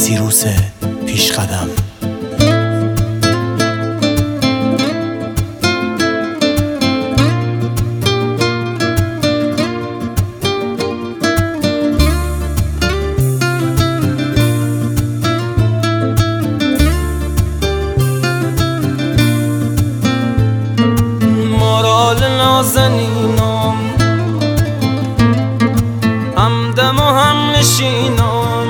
سیروس پیش قدم. مارال نازنینم همدم و هم نشینم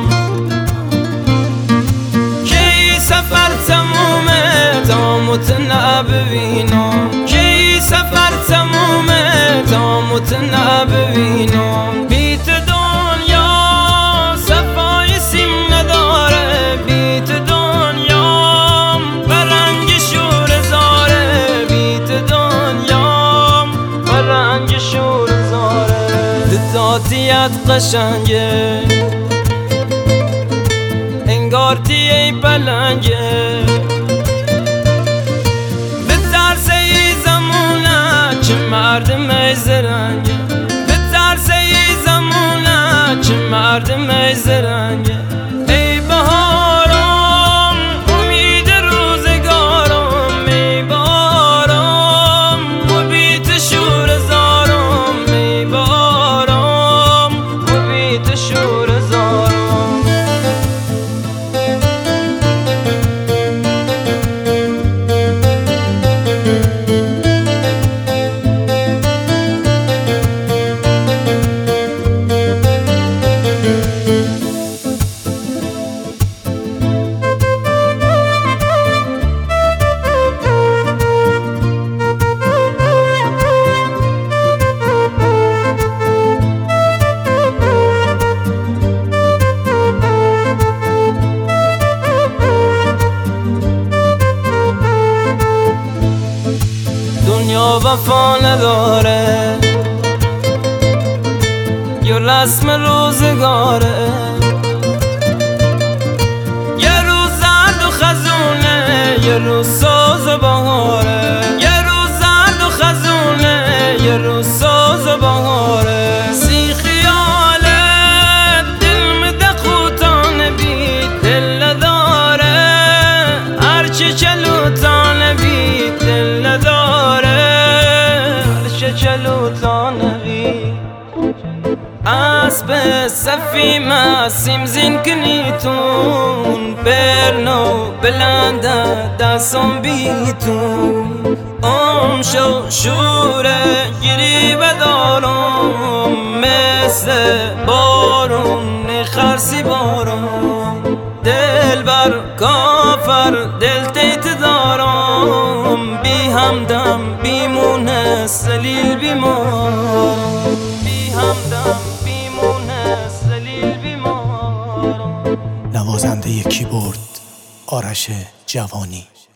کی سفر تمومه تا متنع ببینم، کی سفر تمومه تا متنع ببینم. بیت دنیا صفای سیم نداره، بیت دنیا برنگ شور زاره، بیت دنیا برنگ شور زاره. ذاتیت قشنگه انگار تیه پلنگه، به ترس ای زمونه چه مردم زرنگه، به ترس ای زمونه چه مردم زرنگه. ای بهارم امید روزگارم، ای بهارم و بیت شور زارم، ای بهارم و بیت شور زارم. دنیا وفا نداره یا رسم روزگاره، یه روز زرد و خزونه یه روز ساز و بهاره، یه روز زرد و خزونه یه روز ساز و بهاره. سی خیاله دل مده خوتانه بی دل نداره، هرچه چلوتانه بی دل نداره، چلوتانوی. اسب صفی مسیم زین کنیتون، برنو بلنده دستم بیتون. شو شوره گیری بدارم مثل بارون خرسی بارم. دل بر کافر دل تیت دارم، بی همدم بیمونه سلیل بیمار، بی همدم بیمونه سلیل بیمار. نوازنده کیبورد آرش جوانی.